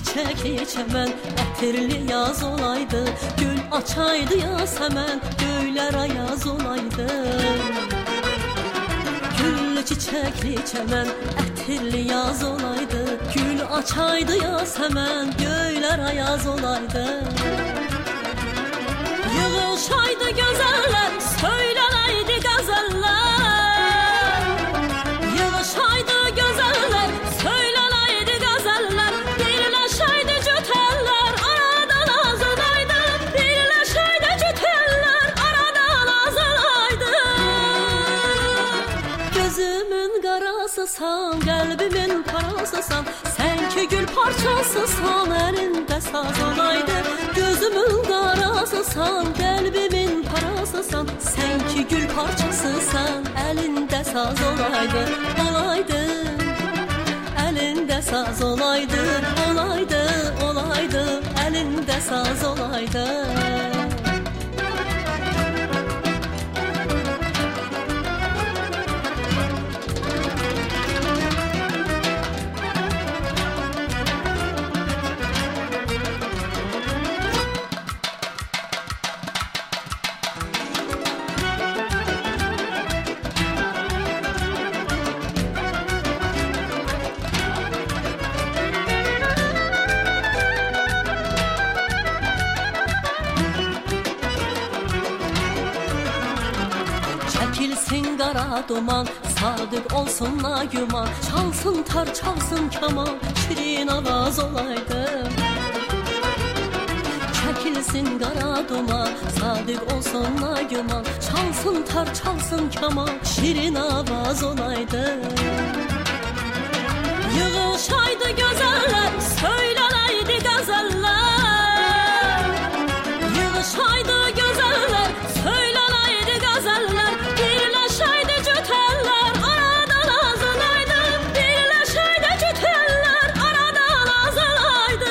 çiçekli çemen, ətirli yaz olaydı. Gül açaydı yasəmən, göylər ayaz olaydı. Güllü çiçekli çemen, ətirli yaz olaydı. Gül açaydı yasəmən, göylər ayaz olaydı. Yığılşaydı gözəller, söylənəydi qəzəllər. Yığılşaydı gözəller, söylənəydi qəzəllər. Birləşəydi cütəllər, aradan azadaydı. Birləşəydi cütəllər, aradan azadaydı. Gözümün qarasısan, qəlbimin parasısan. Sən ki gül parçasısan, əlində saz olaydı. Gözümün qarasısan, qəlbimin parasısan. Sən ki gül parçasısan, əlində saz olaydı. Olaydı, əlində saz olaydı. Olaydı, olaydı, əlində saz olaydı. Çəkilsin qara duman, sadiq olsun nagüman. Çalsın tar, çalsın kaman, şirin avaz olaydı. Çəkilsin qara duman, sadiq olsun nagüman. Çalsın tar, çalsın kaman, şirin avaz olaydı. Yığılşaydı gözəller, söylənəydi qəzəllər. Yığılşaydı gözəller, söylənəydi qəzəllər. Birləşəydi cütəllər, aradan azalaydı. Birləşəydi cütəllər, aradan azalaydı.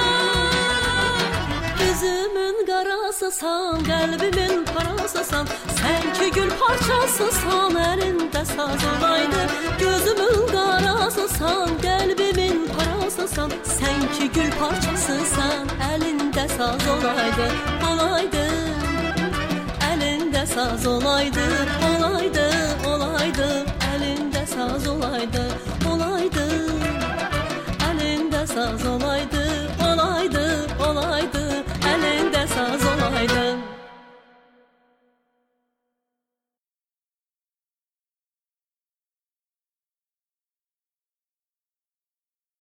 Gözümün qarasısan, qəlbimin parasısan. Sən ki gül parçasısan, əlində saz olaydı. Gözümün qarasısan, qəlbimin parasısan. Sən ki gül parçasısan, əlində saz olaydı. Olaydı, əlində saz olaydı. Olaydı, olaydı, əlində saz olaydı. Olaydı, əlində saz olaydı.